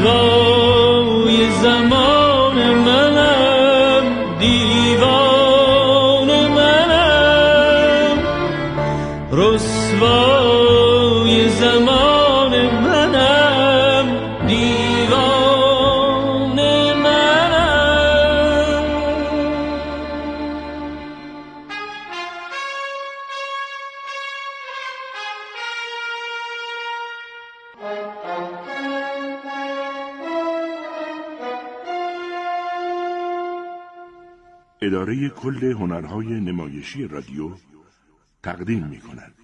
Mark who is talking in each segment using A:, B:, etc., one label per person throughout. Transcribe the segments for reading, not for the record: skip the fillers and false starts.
A: رسوای زمان منم، دیوان منم، رسوای زمان منم، دیوان منم.
B: اداره کل هنرهای نمایشی رادیو تقدیم می‌کند.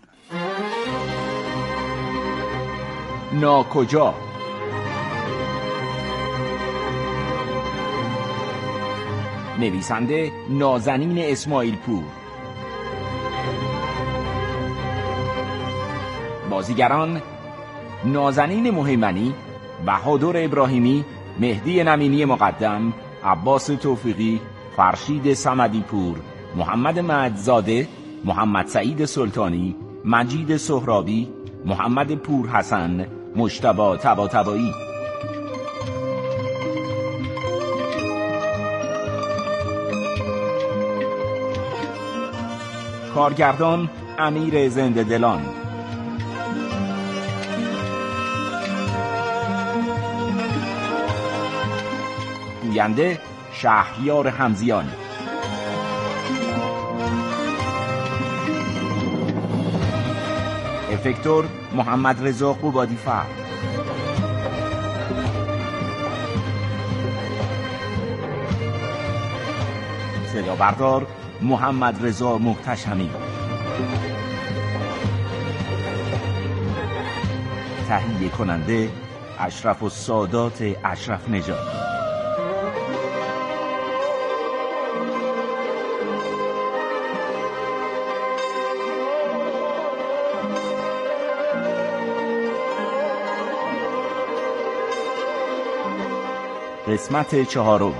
C: ناکجا. نویسنده نازنین اسماعیل پور. بازیگران: نازنین مهیمنی، بهادر ابراهیمی، مهدی نمینی مقدم، عباس توفیقی، فرشید صمدی پور، محمد مجدزاده، محمد سعید سلطانی، مجید سهرابی، محمد پور حسن، مجتبی طباطبایی. کارگردان: امیر زنده دلان. گوینده: شهریار حمزیان. افکتور: محمد رضا قبادی فرد. صدا بردار: محمد رضا محتشمی. تهیه کننده: اشرف السادات اشرف نژاد. قسمت 4.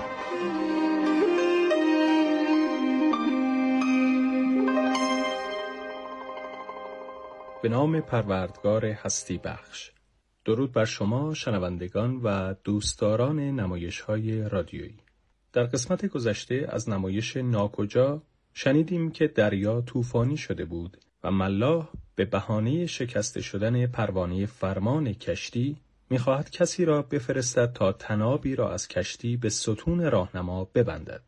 D: به نام پروردگار هستی بخش. درود بر شما شنوندگان و دوستداران نمایش‌های رادیویی. در قسمت گذشته از نمایش ناکجا شنیدیم که دریا طوفانی شده بود و ملاح به بهانه شکسته شدن پروانه فرمان کشتی می‌خواهد کسی را بفرستد تا طنابی را از کشتی به ستون راهنما ببندد.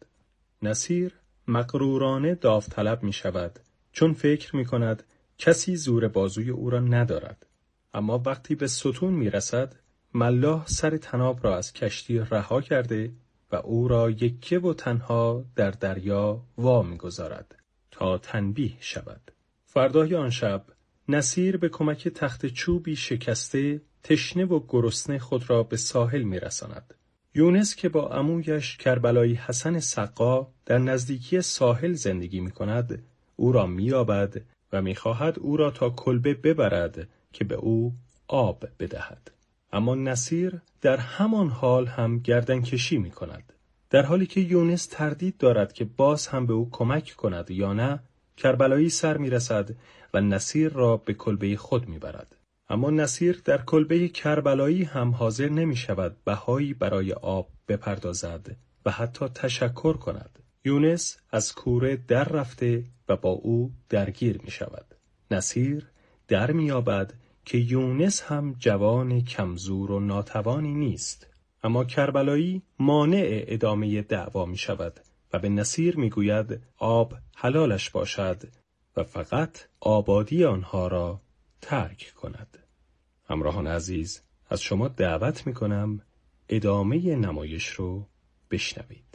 D: نصیر مغرورانه داوطلب می‌شود چون فکر می‌کند کسی زور بازوی او را ندارد. اما وقتی به ستون می‌رسد، ملاح سر طناب را از کشتی رها کرده و او را یکه و تنها در دریا وا می‌گذارد تا تنبیه شود. فردای آن شب نصیر به کمک تخت چوبی شکسته تشنه و گرسنه خود را به ساحل می‌رساند. یونس که با عمویش کربلایی حسن سقا در نزدیکی ساحل زندگی می‌کند، او را می‌یابد و می‌خواهد او را تا کلبه ببرد که به او آب بدهد. اما نصیر در همان حال هم گردنکشی می‌کند. در حالی که یونس تردید دارد که باز هم به او کمک کند یا نه، کربلایی سر می‌رسد و نصیر را به کلبه خود می‌برد. اما نصیر در کلبه کربلایی هم حاضر نمی‌شود بهایی برای آب بپردازد و حتی تشکر کند. یونس از کوره در رفته و با او درگیر می‌شود. نصیر در می‌یابد که یونس هم جوان کمزور و ناتوانی نیست. اما کربلایی مانع ادامه دعوا می‌شود و به نصیر می‌گوید آب حلالش باشد و فقط آبادی آنها را ترک کند. همراهان عزیز، از شما دعوت می‌کنم ادامه نمایش رو بشنوید.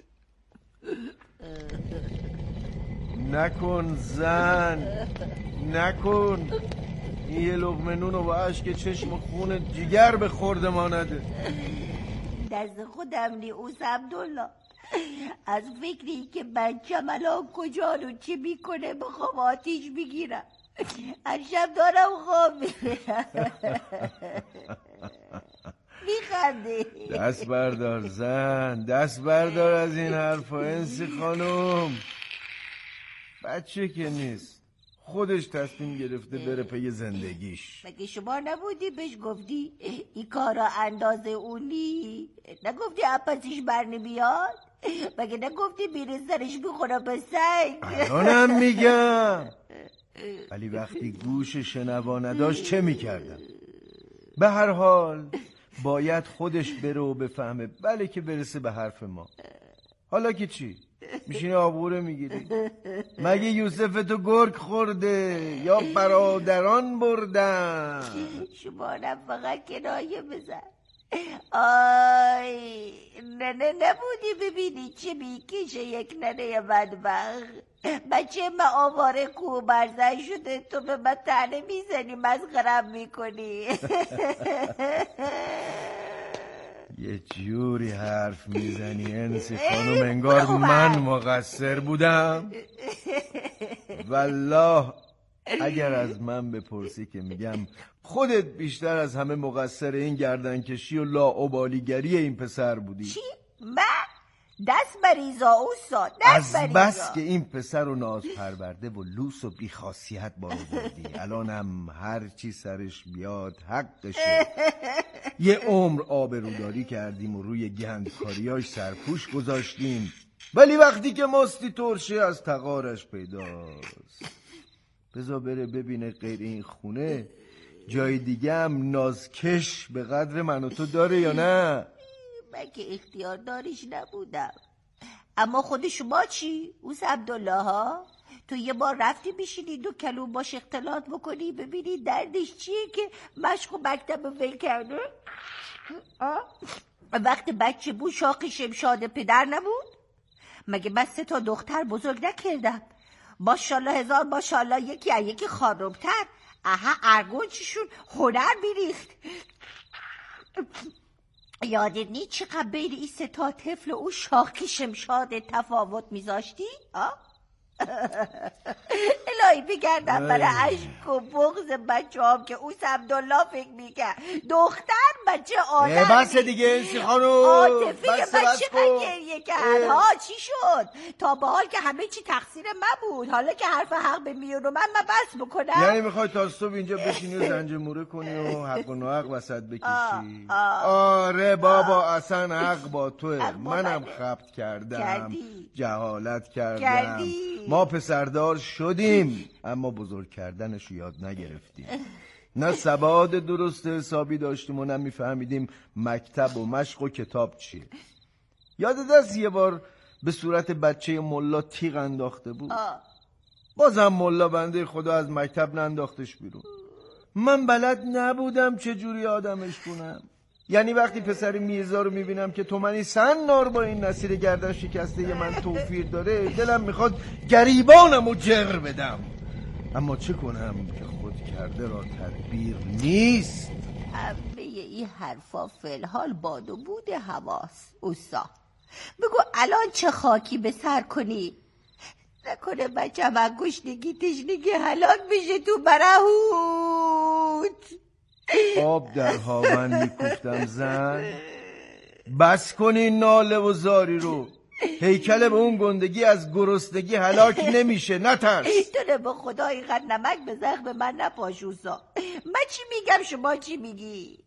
E: نکن زن، نکن. یه لقمه نون و با اشک چشم و خون جگر به خورد ما نده.
F: دست خودم نیوز عبدالله، از فکری که بچم الان کجا رو چی میکنه بخوام آتیش بگیرم. از شب دارم خواب میبینم. میخنده.
E: دست بردار زن، دست بردار از این حرفا انسی خانم. بچه که نیست، خودش تصمیم گرفته بره پی زندگیش.
F: مگه شما نبودی بهش گفتی این کارا اندازه اونی؟ نگفتی اپسیش بر نمیاد؟ مگه نگفتی میره سرش میخوره به سنگ؟
E: الانم میگم، ولی وقتی گوش شنوا نداشت چه میکردم؟ به هر حال باید خودش بره و بفهمه، بله که برسه به حرف ما. حالا که چی؟ میشینی آبوره میگیری؟ مگه یوسف تو گرگ خورده یا برادران بردن؟
F: شما فقط کنایه بزن. آی نبودی ببینی چه میکشه یک ننه بدبخت؟ بچه من آواره کوه برزن شده، تو به من تنه میزنی مسخرم میکنی.
E: یه جوری حرف میزنی انسی خانم انگار من مقصر بودم. والله اگر از من بپرسی که میگم خودت بیشتر از همه مقصر این گردنکشی و لاابالیگری این پسر بودی.
F: چی؟ من؟ دست بریزا اوستا، دست
E: از بس که این پسر رو ناز پرورده و لوس و بیخاصیت بارو بردی. الانم هر چی سرش بیاد حقشه. یه عمر آبروداری کردیم و روی گندکاریاش سرپوش گذاشتیم، ولی وقتی که مستی ترشه از تقارش پیداست. بذار بره ببینه غیر این خونه جای دیگه هم نازکش به قدر من و تو داره یا نه؟
F: من که اختیار داریش نبودم. اما خود شما چی؟ اوس عبدالله ها؟ تو یه بار رفتی بشینی دو کلوم باش اختلاط بکنی ببینی دردش چیه که مشق و مکتب ول کرده؟ وقت بچه بود شاق شمشاد پدر نبود؟ مگه من 3 تا دختر بزرگ نکردم؟ ماشاءالله هزار ماشاءالله، یکی از یکی خانمتر. اها ارگون چیشون هنر بیریخت. یادت نیست چقدر بین این 3 تا طفل و اون شاخی شمشاد تفاوت میذاشتی؟ الهی بگردم برای عشق و بغض بچه هم که اوس عبدالله فکر میکرد دختر بچه آدم.
E: بس دیگه انسی خانم،
F: عاطفه بچه من گریه کرد. ها چی شد؟ تا به حال که همه چی تقصیر من بود، حالا که حرف حق به میون رو من بس بکنم؟
E: یعنی میخوای تا صبح اینجا بشینی و زنجموره کنی و حق و ناحق وسط بکشی؟ آره بابا، اصلا حق با توه. منم خبت کردم، جهالت کردم. ما پسردار شدیم اما بزرگ کردنش یاد نگرفتیم. نه سواد درست حسابی داشتیم و نه میفهمیدیم مکتب و مشق و کتاب چیه. یادت است یه بار به صورت بچه ملا تیغ انداخته بود؟ بازم ملا بنده خدا از مکتب ننداختش بیرون. من بلد نبودم چجوری آدمش کنم. یعنی وقتی پسر میرزا رو میبینم که تومنی سنار با این نصیر گردن شکسته من توفیر داره، دلم میخواد گریبانم و جر بدم. اما چه کنم که خود کرده را تدبیر نیست.
F: همه این حرفا فلحال باد و بود هواست. اوسا بگو الان چه خاکی به سر کنی؟ نکنه بچه من گشنگی تشنگی هلاک بشه تو برهوت.
E: آب در هاون میکوفتم زن. بس کنین ناله و زاری رو. هیکل به اون گندگی از گرسنگی هلاک نمیشه، نترس.
F: تو به خدا اینقدر نمک به زخم من نپاشوسا. من چی میگم شما چی میگی؟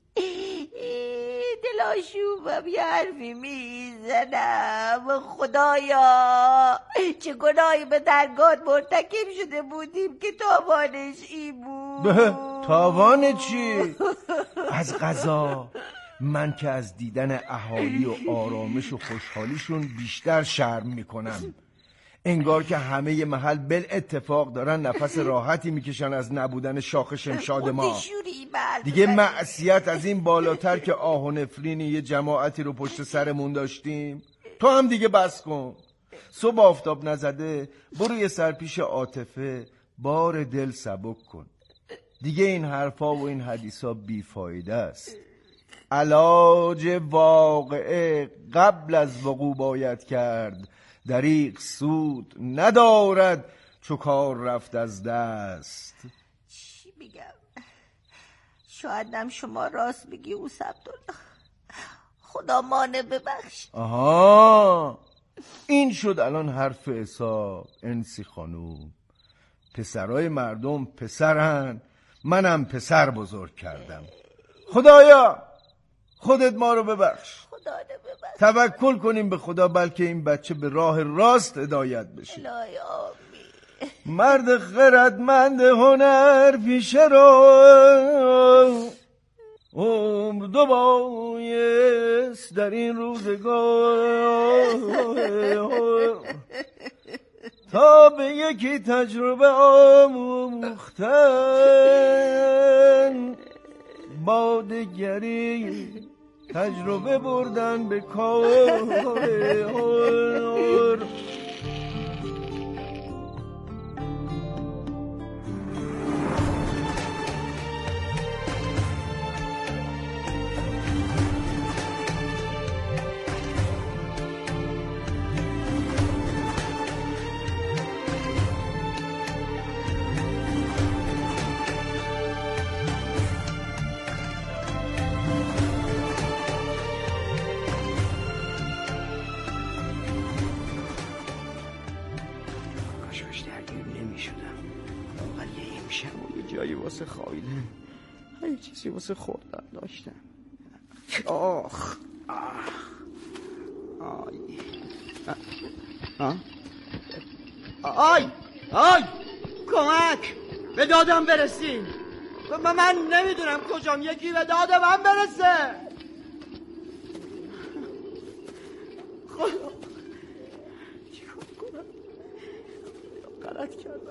F: دلاشوبم یه حرفی میزنم. خدایا چه گناهی به درگاه مرتکب شده بودیم که تاوانش این بود.
E: تاوان چی؟ از قضا من که از دیدن اهالی و آرامش و خوشحالیشون بیشتر شرم میکنم. انگار که همه محل بل اتفاق دارن نفس راحتی میکشن از نبودن شاخ شمشاد ما. دیگه معصیت از این بالاتر که آه و نفرین یه جماعتی رو پشت سرمون داشتیم. تو هم دیگه بس کن. صبح آفتاب نزده برو یه سرپیش عاطفه، بار دل سبک کن. دیگه این حرفا و این حدیثا بیفایده است. علاج واقعه قبل از وقوع باید کرد. دریغ سود ندارد چو کار رفت از دست.
F: چی بگم؟ شایدم شما راست میگی اوس عبدالله. خدا مانه ببخش.
E: آها این شد الان حرف حساب انسی خانوم. پسرای مردم پسرن، منم پسر بزرگ کردم. خدایا خودت ما رو ببخش.
F: خدا رو ببخش.
E: توکل کنیم به خدا بلکه این بچه به راه راست هدایت بشه.
F: الهی آمین.
E: مرد خردمند هنر پیشه رو عمر دو بایست در این روزگار تا به یکی تجربه آموختن با دگری تجربه بردن به کار.
G: جایی واسه خوابیدن، هر چیزی واسه خوردن داشتم. آخ آی کمک به دادم برسین. من نمیدونم کجام، یکی به داد من برسه. خدا چیکار کنم؟ غلط کردم.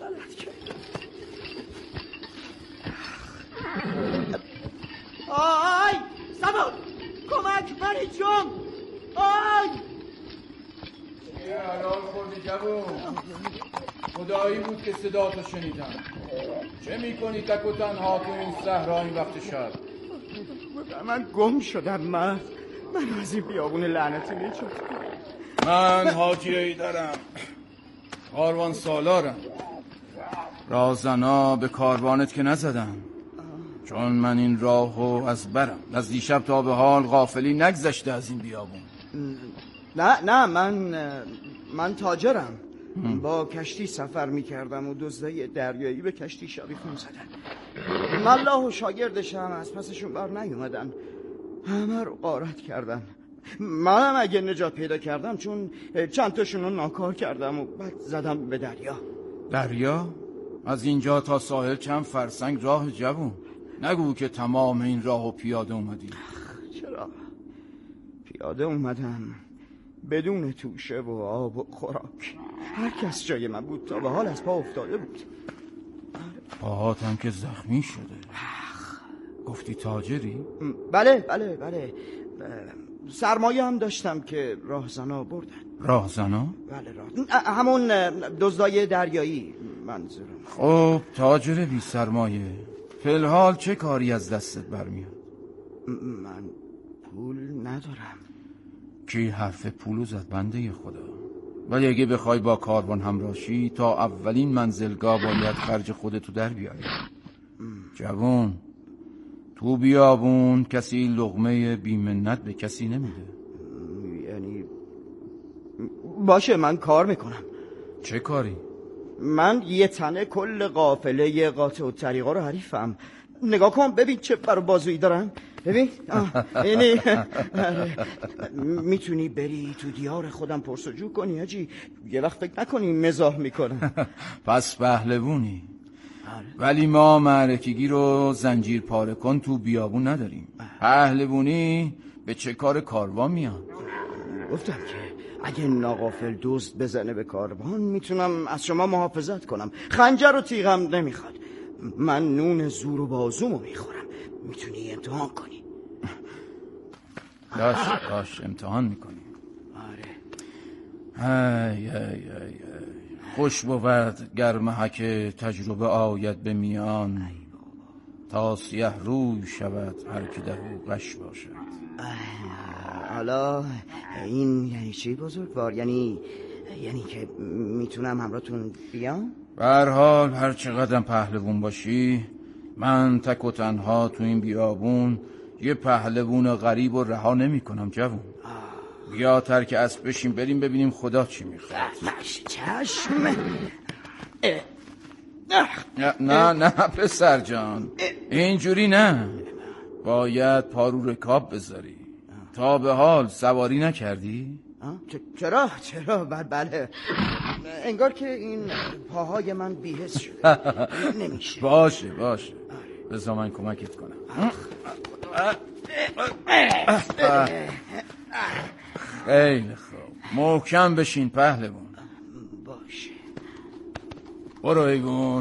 G: آی سبا کمک منی جون. آی
H: یه حلال خوردی جوون. خدایی بود که صداتو شنیدم. چه میکنی تک و تنها تو این صحرا این وقت شب؟
G: من گم شدم. من از این بیابون لعنتی نجات.
H: من حاجی ایدرم، کاروان سالارم. راهزنا به کاروانت که نزدم، چون من این راهو از برم. از دیشب تا به حال غافلی نگذشته از این بیابون.
G: نه من تاجرم. با کشتی سفر میکردم و دزدای دریایی به کشتی شبیخون زدن. ملاح و شاگردشم از پسشون بر نیومدن، همه رو غارت کردن. منم اگه نجات پیدا کردم چون چند تاشون رو ناکار کردم و بعد زدم به دریا.
H: دریا؟ از اینجا تا ساحل چند فرسنگ راه جوون. نگو که تمام این راهو پیاده اومدی.
G: چرا؟ پیاده اومدم بدون توشه و آب و خوراک. هر کس جای من بود تا به حال از پا افتاده بود.
H: پاهات هم که زخمی شده. گفتی تاجری؟
G: بله سرمایه هم داشتم که راهزنا بردن.
H: راهزنا؟
G: بله همون دزدای دریایی منظورم.
H: خب تاجر بی سرمایه، فی الحال چه کاری از دستت برمیاد؟
G: من پول ندارم.
H: کی حرف پولو زد بنده خدا؟ ولی اگه بخوای با کاروان همراهی تا اولین منزلگاه باید خرج خودتو در بیاری. جوون، تو بیابون کسی لقمه بیمنت به کسی نمیده.
G: یعنی باشه من کار میکنم.
H: چه کاری؟
G: من یه تنه کل قافله قاطع الطریقا رو حریفم. نگاه کن ببین چه بر بازویی دارم. ببین یعنی میتونی بری تو دیار خودم پرسجو کنی حاجی. یه وقت فکر نکنی مزاح میکنم.
H: پس پهلوونی. ولی ما معرکگی رو زنجیر پاره کن تو بیابون نداریم. پهلوونی به چه کار کاروان میاد؟
G: گفتم که اگه ناغافل دزد بزنه به کاروان میتونم از شما محافظت کنم. خنجر و تیغم نمیخواد. من نون زور و بازومو میخورم. میتونی امتحان کنی.
H: داش امتحان میکنی.
G: آره.
H: ای خوش بود گر محک تجربه آید به میان، تا سیه روی شود هر که در او غش باشد.
G: حالا این یعنی چی بزرگوار؟ یعنی که میتونم همراهتون بیام؟
H: به هر حال هر چقدر پهلوون باشی، من تک و تنها تو این بیابون یه پهلوون غریب و رها نمی کنم جوون. بیا ترک اسب بشیم بریم ببینیم خدا چی میخواد.
G: چشم.
H: نه پسر جان، اینجوری نه. باید پا رو رکاب بذاری. تا به حال سواری نکردی؟
G: چرا؟ بله. انگار که این پاهای من بی‌حس شده. نمیشه.
H: باشه بذار من کمکت کنم. خیلی خوب، محکم بشین پهلوان.
G: باشه.
H: برو ایگون.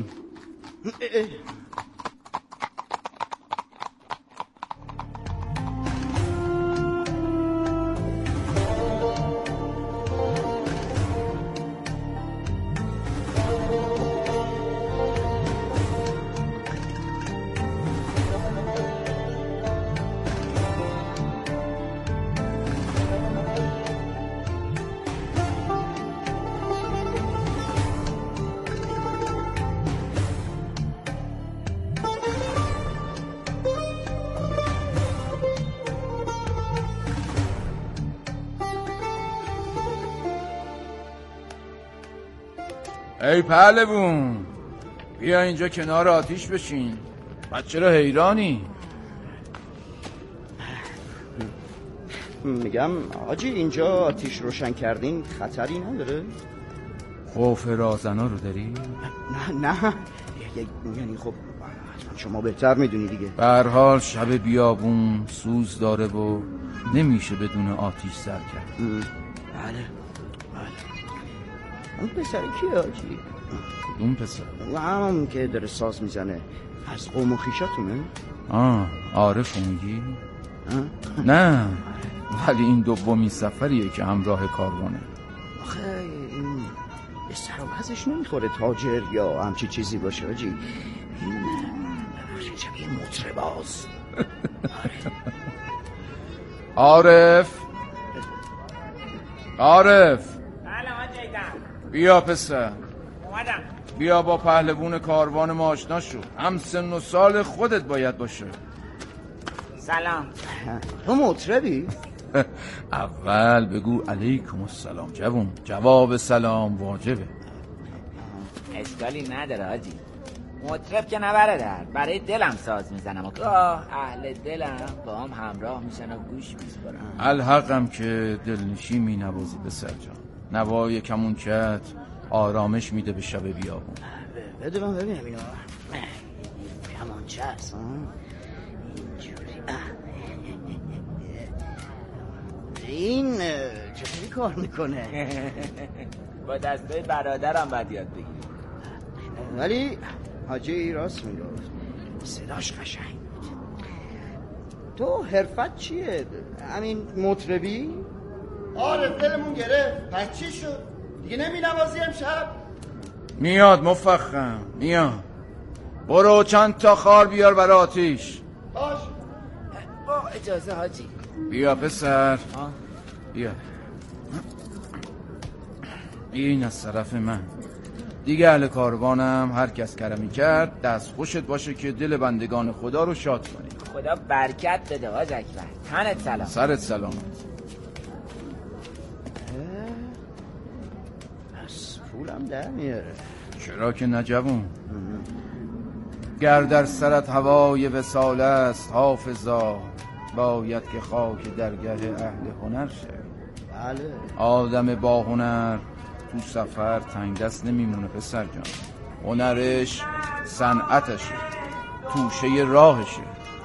H: ای پهلوون، بیا اینجا کنار آتیش بشین. بعد چرا حیرانی؟
G: میگم حاجی اینجا آتیش روشن کردین خطری نداره؟
H: خوف رازنا رو داری؟
G: نه یعنی خب شما بهتر میدونی دیگه.
H: به هر حال شب بیابون سوز داره و نمیشه بدون آتیش سر کرد.
G: بله. اون پسر کیه حاجی؟
H: اون پسر؟
G: همون که داره ساز میزنه، از قوم و خیشاتونه؟
H: عارفو میگی؟ نه، ولی این دومین سفریه که همراه کاروانه.
G: آخه این به سر و وضعش نمیخوره تاجر یا همچی چیزی باشه حاجی. این شبیه مطرباز.
H: عارف بیا پسر،
I: اومدم.
H: بیا با پهلوون کاروان ما آشنا شو. هم سن و سال خودت باید باشه.
I: سلام.
G: تو مطربی؟
H: اول بگو علیکم السلام جوون. جواب سلام واجبه.
I: اشکالی نداره حاجی، مطرب که نبرده، برای دلم ساز میزنم و گاه اهل دلم با هم همراه میشن و گوش میسپارن.
H: الحقم که دلنشین می نوازی پسر جان. نوای کمونکت آرامش میده به شب بیابون.
G: بده من ببینم اینو. کمانچه هست اینجوری. این چطوری کار میکنه؟
I: با دستای برادرم باید یاد بگیری.
G: ولی حاجی راست میگفت، صداش قشنگ بود. تو حرفت چیه؟ همین مطربی؟
E: آره دلمون گرفت. پس چی شد؟ دیگه نمی نوازی امشب؟
H: میاد مفخم میاد. برو چند تا خار بیار برای آتیش.
E: باش.
I: با اجازه حاجی.
H: بیا پسر بیا. این از طرف من. دیگه اهل کاروانم هر کس کرمی کرد دست خوشت باشه که دل بندگان خدا رو شاد کنی.
I: خدا برکت بده حاج اکبر. تنت سلام.
H: سرت سلامت.
G: پس پولم در میاره.
H: چرا که نجوون. گر در سرت هوای وصال است حافظا، باید که خاک درگه اهل هنر شه.
G: بله.
H: آدم با هنر تو سفر تنگ دست نمیمونه پسر جان. هنرش صنعتشه، توشه راهشه.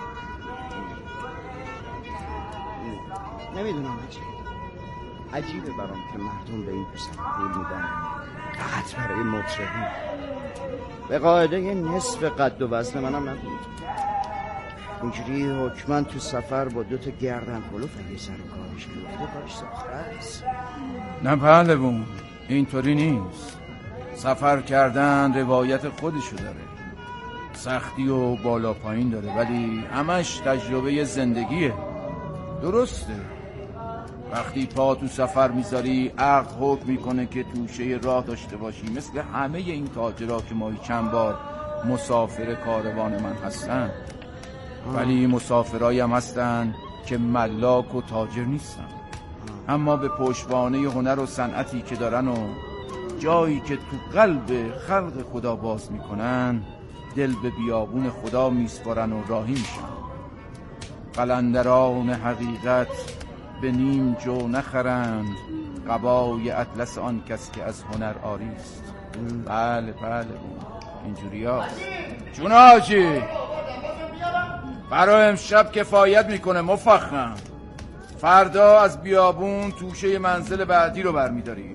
G: نمیدونم عجیبه برام که مردم به این پسر پول میدن فقط برای مطربی. به قاعده یه نصف قد و وزن منم نبود. اینجوری حکمن تو سفر با 2 گردن کلوف اگه سر کارش بیفته کارش ساخته است.
H: نه پهلوون، اینطوری نیست. سفر کردن روایت خودشو داره، سختی و بالا پایین داره، ولی همش تجربه زندگیه. درسته وقتی پا تو سفر میذاری عقل حکم میکنه که توشه راه داشته باشی، مثل همه این تاجرها که ماهی چند بار مسافر کاروان من هستن. ولی مسافرایی هم هستن که ملاک و تاجر نیستن، اما به پشتوانه هنر و صنعتی که دارن و جایی که تو قلب خلق خدا باز میکنن دل به بیابون خدا میسپارن و راهی میشن. قلندران حقیقت به نیم جو نخرند، قبای اطلس آن کس که از هنر آریست. بله اینجوری هست. جون حاجی برای امشب کفایت میکنه مفخم. فردا از بیابون توشه منزل بعدی رو برمیداریم.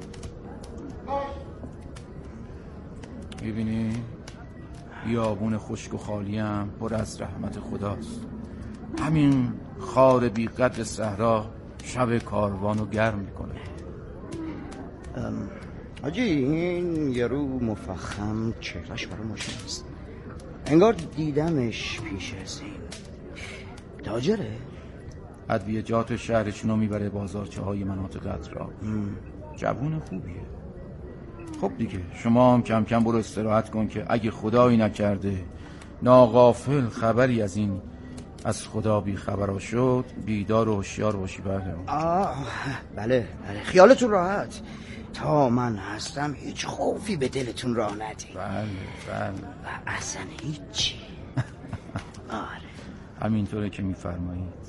H: میبینی بیابون خشک و خالی هم پر از رحمت خداست. همین خار بی قدر صحرا شب کاروانو گرم میکنه.
G: حاجی این یارو مفخم چهرش برای ماشین است. انگار دیدمش پیش از این. تاجره؟
H: ادویجات شهرشونو میبره بازارچه های مناطق اطراف. جوون خوبیه. خب دیگه شما هم کم کم برو استراحت کن که اگه خدایی نکرده ناغافل خبری از این از خدا بی خبرها شد بیدار و هوشیار باشی.
G: بله خیالتون راحت. تا من هستم هیچ خوفی به دلتون راه ندید.
H: بله
G: و اصلا هیچی. آره
H: همینطوره که میفرمایید.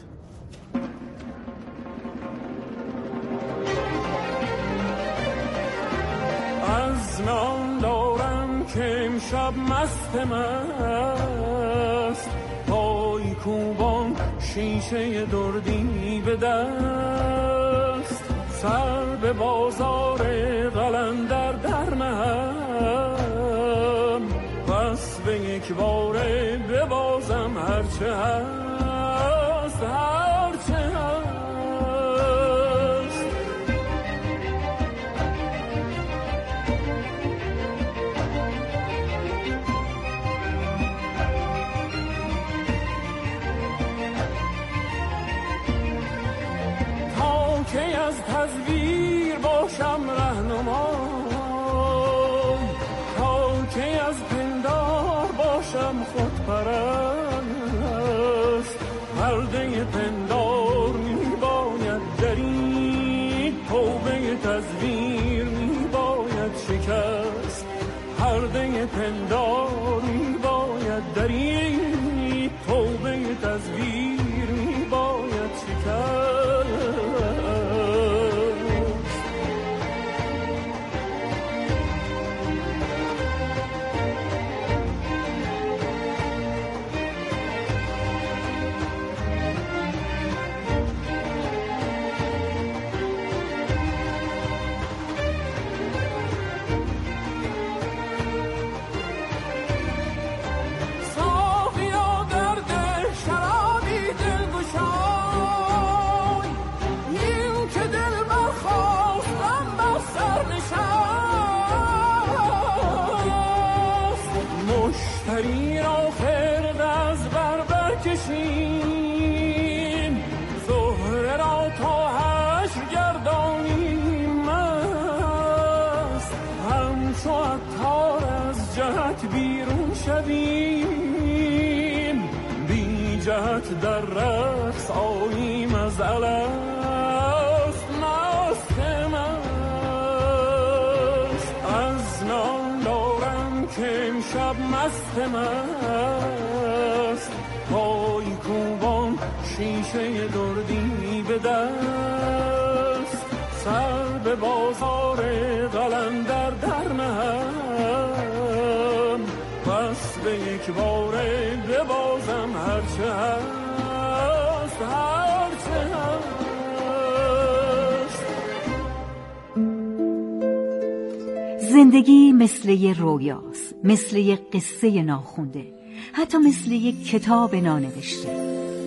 A: از من دارم که امشب مست مست، پای کوبان شیشه دردی به دست، سر به بازار قلندر در نهم، پس به یک باره ببازم هرچه هست هرچه هست. که از تزویر باشم رهنما، تا که از پندار باشم خودپرست، پرده پندار میباید درید، توبه تزویر میباید شکست، پرده پندار میباید درید، توبه تزویر میباید شکست. مشتری را خرد از بر برکشیم، زهره را تا حشر گردانیم مست، همچو عطار از جهت بیرون شویم، بی جهت در رقص آییم از الست مست مست. از نام دارم که امشب مست مست، پای کوبان شیشه دردی به دست، سر به بازار قلندر در نهم، پس به یک باره ببازم هرچه هست هرچه هست.
J: زندگی مثل یه رویاست، مثل یه قصه ناخونده، حتی مثل یه کتاب نانوشته.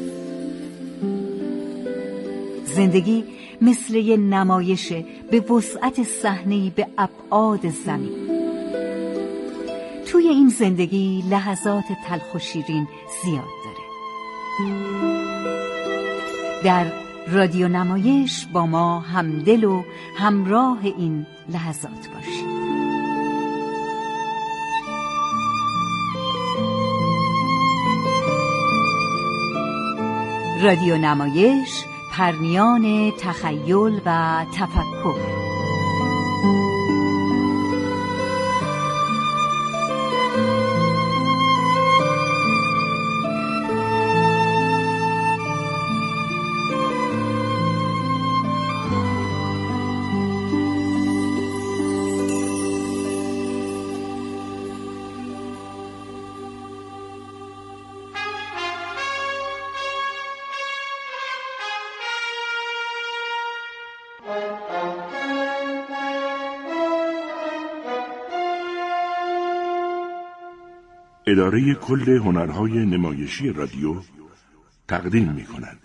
J: زندگی مثل یه نمایشه به وسعت صحنه‌ای به ابعاد زمین. توی این زندگی لحظات تلخ و شیرین زیاد داره. در رادیو نمایش با ما همدل و همراه این لحظات باشید. رادیو نمایش، پرنیان تخیل و تفکر.
B: اداره کل هنرهای نمایشی رادیو تقدیم می‌کند.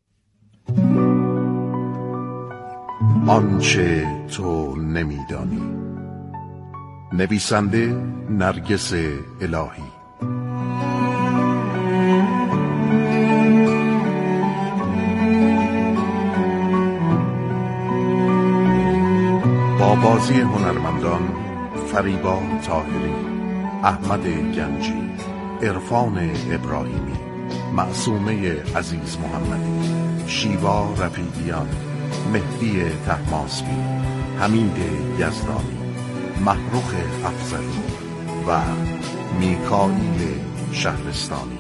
K: آنچه تو نمیدانی. نویسنده نرگس الهی. با بازی هنرمندان فریبا طاهری، احمد گنجی، عرفان ابراهیمی، معصومه عزیز محمدی، شیوا رفیقیان، مهدی طهماسبی، حمید یزدانی، محروق افضلی و میکائیل شهرستانی.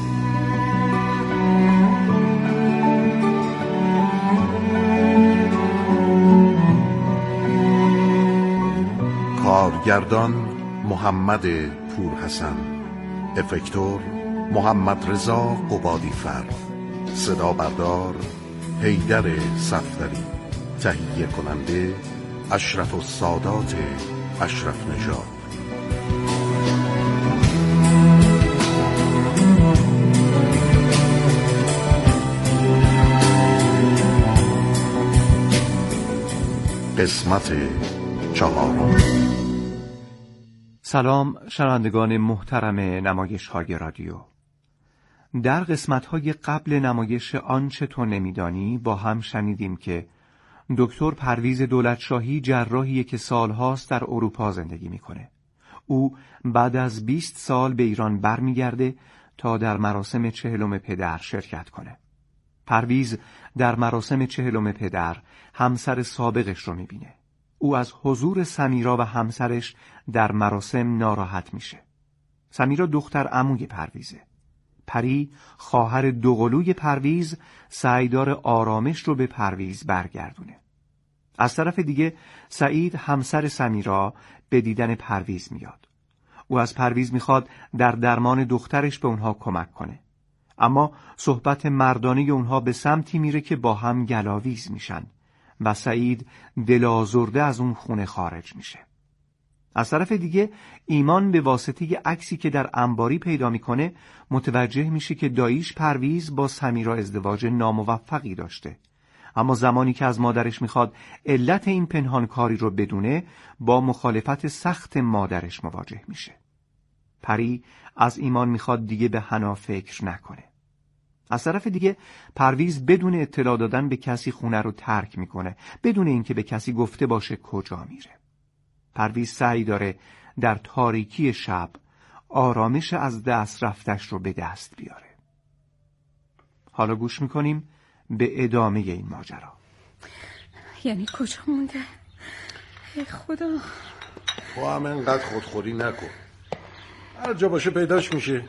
K: کارگردان محمد پورحسن، افکتور محمد رضا قبادیفر، صدا بردار حیدر صفدری، تهیه کننده اشرف السادات اشرف نژاد. قسمت 4.
L: سلام شنوندگان محترم نمایش‌های رادیو. در قسمت‌های قبل نمایش آنچه تو نمیدانی با هم شنیدیم که دکتر پرویز دولتشاهی جراحیه که سالهاست در اروپا زندگی میکنه. او بعد از 20 سال به ایران برمیگرده تا در مراسم 40 پدر شرکت کنه. پرویز در مراسم 40 پدر همسر سابقش رو میبینه. او از حضور سمیرا و همسرش در مراسم ناراحت میشه. سمیرا دختر عموی پرویزه. پری خواهر دوقلوی پرویز سعیدار آرامش رو به پرویز برگردونه. از طرف دیگه سعید همسر سمیرا به دیدن پرویز میاد. او از پرویز میخواد در درمان دخترش به اونها کمک کنه. اما صحبت مردانه اونها به سمتی میره که با هم گلاویز میشن و سعید دلازرده از اون خونه خارج میشه. از طرف دیگه ایمان به واسطه عکسی که در انباری پیدا میکنه متوجه میشه که داییش پرویز با سمیرا ازدواج ناموفقی داشته. اما زمانی که از مادرش میخواد علت این پنهانکاری رو بدونه با مخالفت سخت مادرش مواجه میشه. پری از ایمان میخواد دیگه به حنا فکر نکنه. از طرف دیگه پرویز بدون اطلاع دادن به کسی خونه رو ترک میکنه، بدون اینکه به کسی گفته باشه کجا میره. پرویز سعی داره در تاریکی شب آرامش از دست رفتش رو به دست بیاره. حالا گوش میکنیم به ادامه این ماجرا.
M: یعنی کجا مونده؟ ای خدا.
K: تو هم انقدر خودخوری نکن، هر جا باشه پیداش میشه.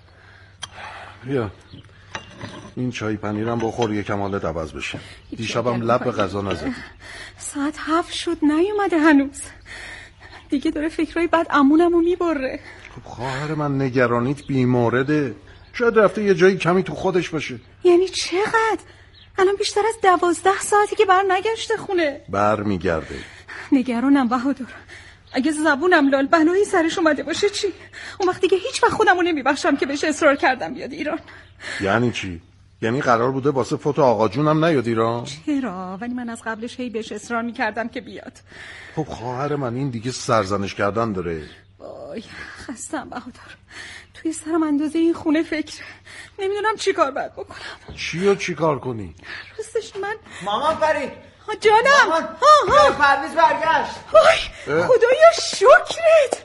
K: بیا این چای پنیرم بخور یکم حالت عوض بشه. دیشبم لب به غذا نزدی.
M: ساعت 7 شد نیومده هنوز. دیگه داره فکرای بد عمونمو میبره.
K: خب خواهر من نگرانیت بیمورده، شاید رفته یه جایی کمی تو خودش باشه.
M: یعنی چقدر؟ الان بیشتر از 12 ساعتی که بر نگشته خونه.
K: بر میگرده.
M: نگرانم بهادر. اگه زبونم لال بلایی سرش اومده باشه چی؟ اون وقت دیگه هیچ وقت خودمو نمیبخشم که بهش اصرار کردم بیاد ایران.
K: یعنی چی؟ یعنی قرار بوده واسه فوت آقا جونم نیاد ایران؟
M: چرا؟ ولی من از قبلش هی بهش اصرار میکردم که بیاد.
K: خب خواهر من این دیگه سرزنش کردن داره.
M: وای خستم بهادر. توی سرم اندازه این خونه فکر نمیدونم چی کار باید بکنم.
K: چی کار کنی؟
M: راستش من
G: مامان پری
M: جانم.
G: مامان پرویز برگشت.
M: وای خدایا شکرت.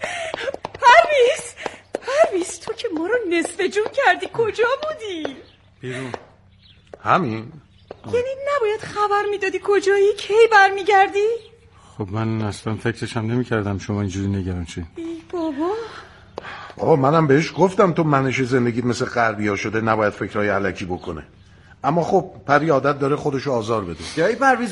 M: پرویز تو که ما رو نصف جون کردی کجا بودی؟
K: بیرون. همین؟
M: یعنی نباید خبر میدادی کجایی کی برمیگردی؟
H: خب من اصلا فکرشم نمی‌کردم شما اینجوری نگران شید.
K: بابا منم بهش گفتم تو منش زندگیت مثل غربی‌ها شده، نباید فکرای الکی بکنه. اما خب پری عادت داره خودشو آزار بده.
G: جایی پرویز